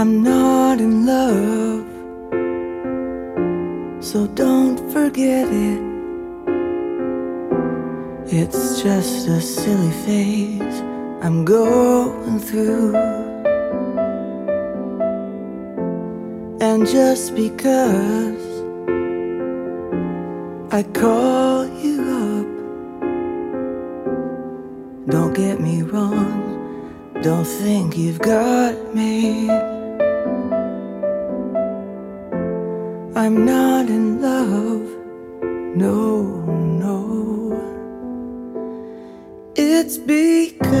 I'm not in love, so don't forget it. It's just a silly phase I'm going through. And just because I call you up, don't get me wrong, don't think you've got me. I'm not in love, no, no. It's because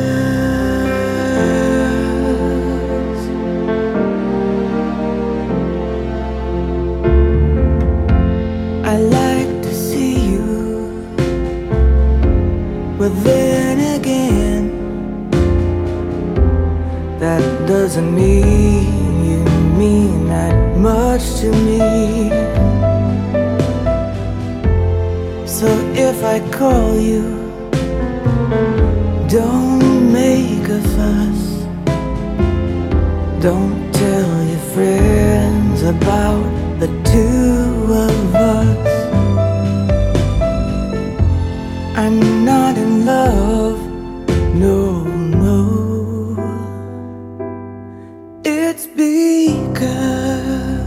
I like to see you, but then again, that doesn't mean you mean that much to me. So if I call you, don't make a fuss. Don't tell your friends about the two of us. I'm not in love, no, no. It's because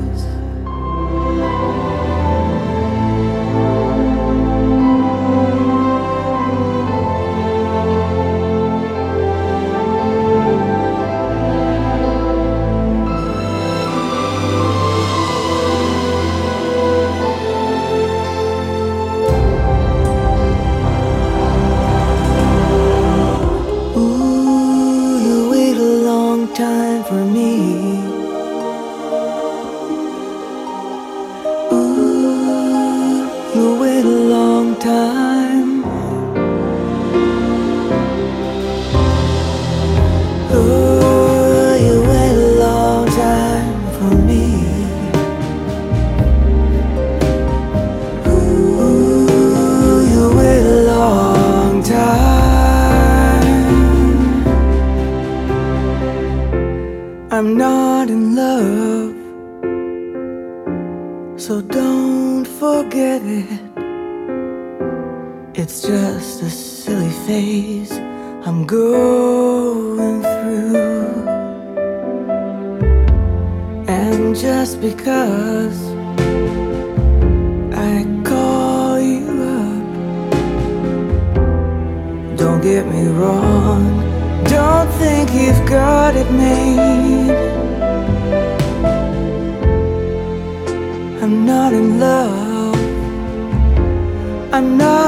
time for me. Ooh, you wait a long time. Ooh, you wait a long time for me. Ooh, you wait a long time. I'm not in love, so don't forget it. It's just a silly phase I'm going through. And just because I call you up, don't get me wrong, don't think you've got it made. I'm not in love, I'm not